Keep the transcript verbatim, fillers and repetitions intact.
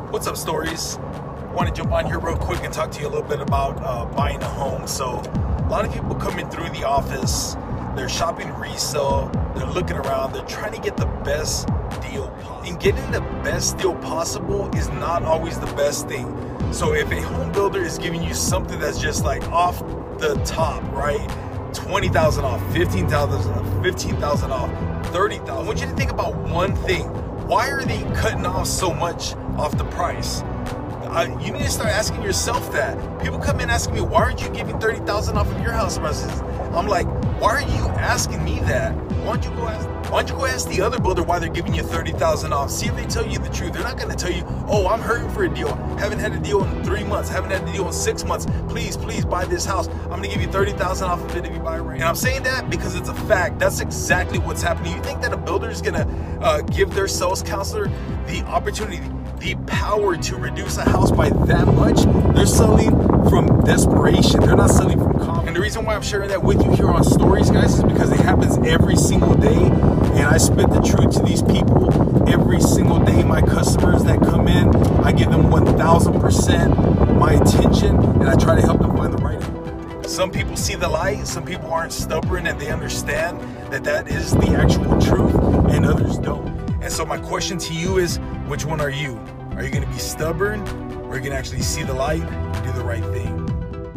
What's up, Stories? Want to jump on here real quick and talk to you a little bit about uh, buying a home. So a lot of people coming through the office, they're shopping resale, they're looking around, they're trying to get the best deal possible. And getting the best deal possible is not always the best thing. So if a home builder is giving you something that's just like off the top, right? twenty thousand off, fifteen thousand off, fifteen thousand off, thirty thousand. I want you to think about one thing. Why are they cutting off so much off the price? Uh, you need to start asking yourself that. People come in asking me, why aren't you giving thirty thousand off of your house prices? I'm like, why are you asking me that? Why don't you go ask, why don't you go ask the other builder why they're giving you thirty thousand off? See if they tell you the truth. They're not going to tell you, oh, I'm hurting for a deal. Haven't had a deal in three months. Haven't had a deal in six months. Please, please buy this house. I'm going to give you thirty thousand off of it if you buy it right now. And I'm saying that because it's a fact. That's exactly what's happening. You think that a builder is going to uh, give their sales counselor the opportunity, the power to reduce a house by that much? They're selling from desperation. They're not selling from confidence. And the reason why I'm sharing that with you here on Stories, guys, is because it happens every single day. And I spit the truth to these people every single day. My customers that come in, I give them one thousand percent my attention, and I try to help them find the right one. Some people see the light. Some people aren't stubborn, and they understand that that is the actual truth, and others don't. And so my question to you is, which one are you? Are you going to be stubborn, or are you going to actually see the light and do the right thing?